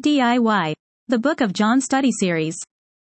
DIY. The Book of John Study Series.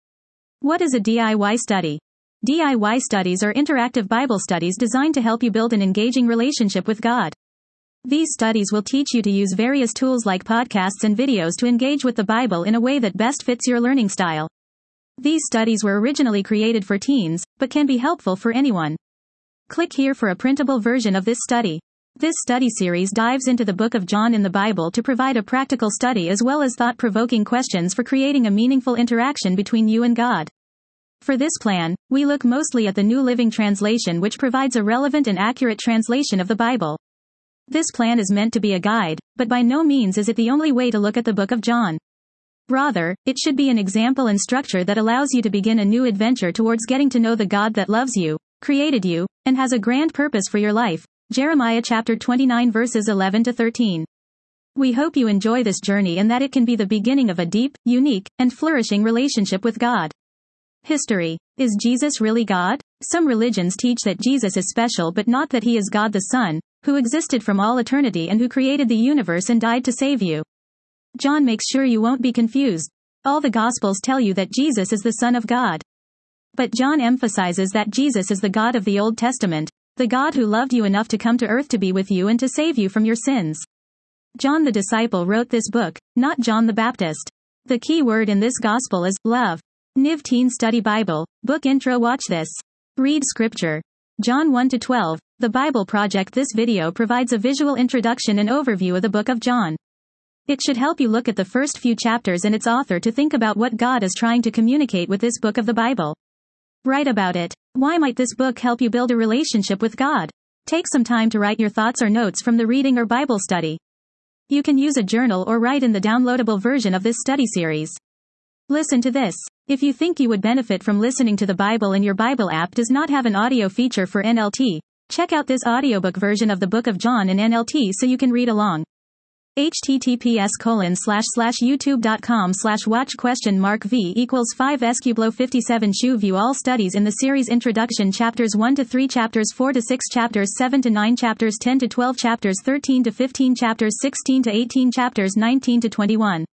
What is a DIY study? DIY studies are interactive Bible studies designed to help you build an engaging relationship with God. These studies will teach you to use various tools like podcasts and videos to engage with the Bible in a way that best fits your learning style. These studies were originally created for teens, but can be helpful for anyone. Click here for a printable version of this study. This study series dives into the book of John in the Bible to provide a practical study as well as thought-provoking questions for creating a meaningful interaction between you and God. For this plan, we look mostly at the New Living Translation, which provides a relevant and accurate translation of the Bible. This plan is meant to be a guide, but by no means is it the only way to look at the book of John. Rather, it should be an example and structure that allows you to begin a new adventure towards getting to know the God that loves you, created you, and has a grand purpose for your life. Jeremiah chapter 29 verses 11 to 13. We hope you enjoy this journey and that it can be the beginning of a deep, unique, and flourishing relationship with God. History. Is Jesus really God? Some religions teach that Jesus is special, but not that he is God the Son, who existed from all eternity and who created the universe and died to save you. John makes sure you won't be confused. All the Gospels tell you that Jesus is the Son of God. But John emphasizes that Jesus is the God of the Old Testament, the God who loved you enough to come to earth to be with you and to save you from your sins. John the disciple wrote this book, not John the Baptist. The key word in this gospel is love. Niv Teen Study Bible, Book Intro. Watch this. Read Scripture. John 1-12, The Bible Project. This video provides a visual introduction and overview of the book of John. It should help you look at the first few chapters and its author to think about what God is trying to communicate with this book of the Bible. Write about it. Why might this book help you build a relationship with God? Take some time to write your thoughts or notes from the reading or Bible study. You can use a journal or write in the downloadable version of this study series. Listen to this. If you think you would benefit from listening to the Bible and your Bible app does not have an audio feature for NLT, check out this audiobook version of the Book of John in NLT so you can read along. https://youtube.com/watch?v=5 Shu view all studies in the series Introduction chapters 1-3 chapters 4-6 chapters 7-9 chapters 10-12 chapters 13-15 chapters 16-18 chapters 19-21